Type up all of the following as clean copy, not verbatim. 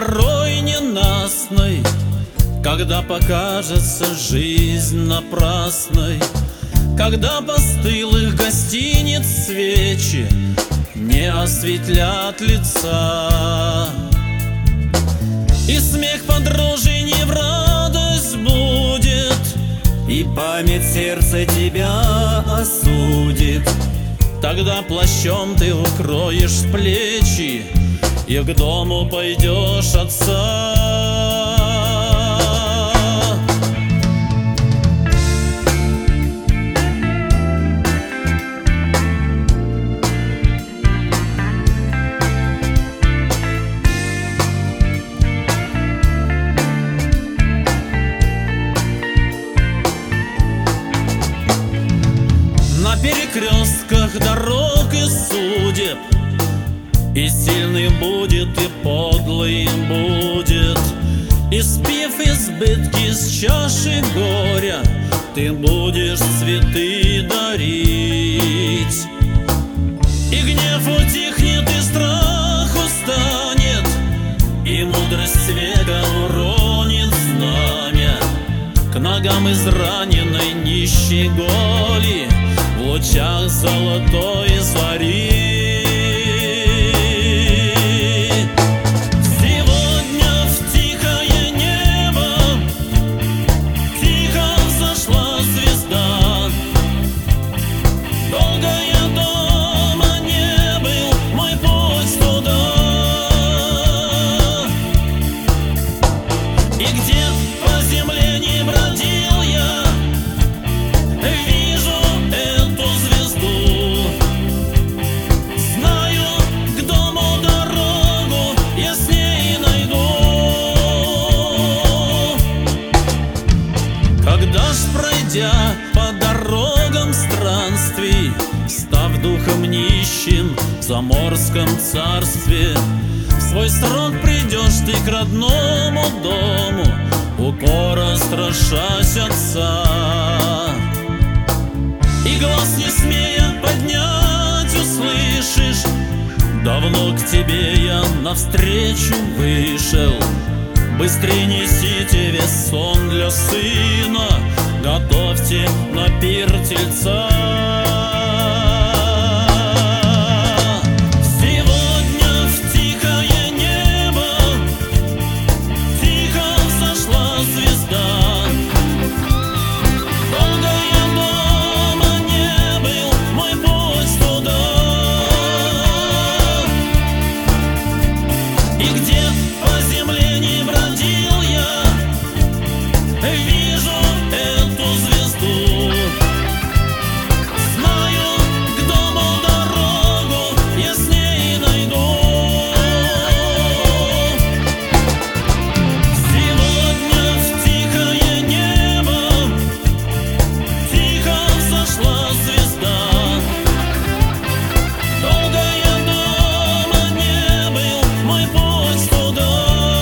порой ненастной, когда покажется жизнь напрасной, когда постылых гостиниц свечи не осветлят лица, и смех подружей не в радость будет, и память сердца тебя осудит. Тогда плащом ты укроешь плечи и к дому пойдешь отца. На перекрестках дорог и судеб и сильный будет, и подлый будет, и спив избытки с чаши горя, ты будешь цветы дарить. И гнев утихнет, и страх устанет, и мудрость века уронит знамя к ногам израненной нищей голи в лучах золотой зари. И где по земле не бродил я, вижу эту звезду. Знаю, к дому дорогу я с ней найду. Когда ж, пройдя по дорогам странствий, став духом нищим в заморском царстве, в свой срок придешь ты к родному дому, укора страшась отца. И глаз не смея поднять услышишь: давно к тебе я навстречу вышел. Быстрей несите весь сон для сына, готовьте на пир тельца. И где по земле не бродил я, вижу эту звезду. Знаю, к дому дорогу я с ней найду. Сегодня в тихое небо тихо взошла звезда. Долго я дома не был, мой путь туда.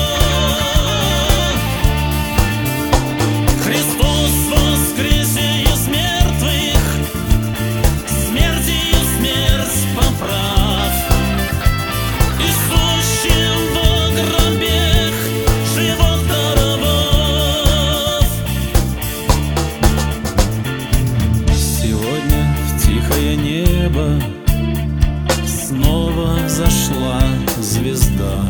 Христос воскресе из мертвых, смертью смерть поправ, и сущим во гробех живот даровав. Сегодня в тихое небо снова взошла звезда.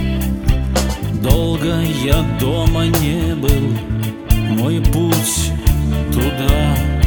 Долго я дома не был, мой путь туда.